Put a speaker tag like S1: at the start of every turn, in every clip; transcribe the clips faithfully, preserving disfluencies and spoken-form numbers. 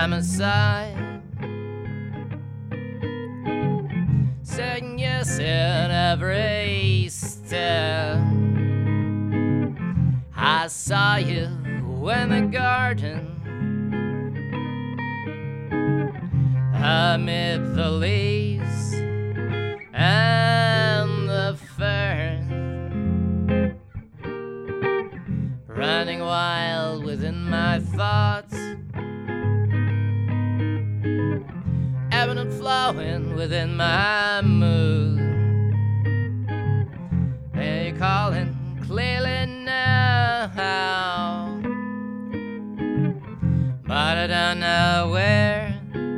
S1: by my side, saying yes in every step. I saw you in the garden, amid the leaves and the fern, running wild within my thoughts, ebbing and flowing within my mood. They're calling clearly now, but I don't know where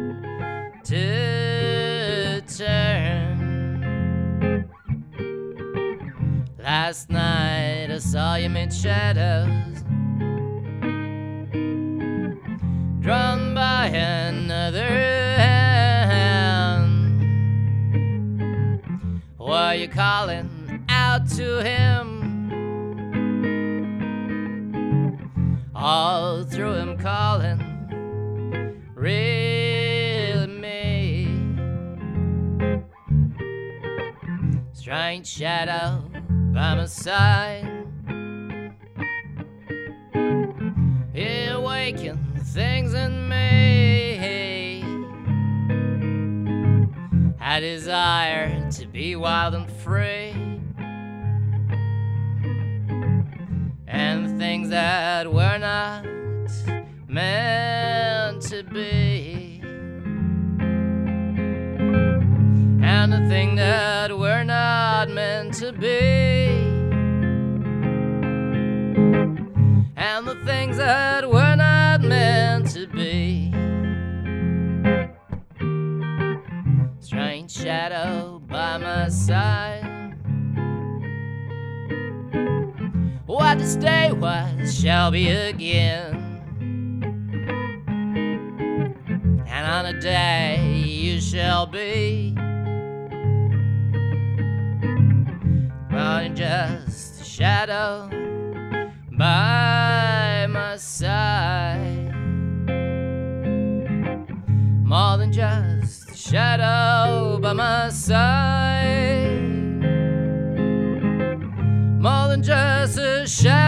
S1: to turn. Last night I saw you mid shadows, drawn by another hand. Were you calling out to him? All through him calling, really me. Strange shadow by my side, you awaken things in me. I desire to be wild and free, and the things that were not meant to be, and the thing that were not meant to be, and the things that were not meant to be. Strange shadow by my side, what this day was shall be again, and on a day you shall be more than just a shadow by my side, more than just a shadow by my side, more than just a shadow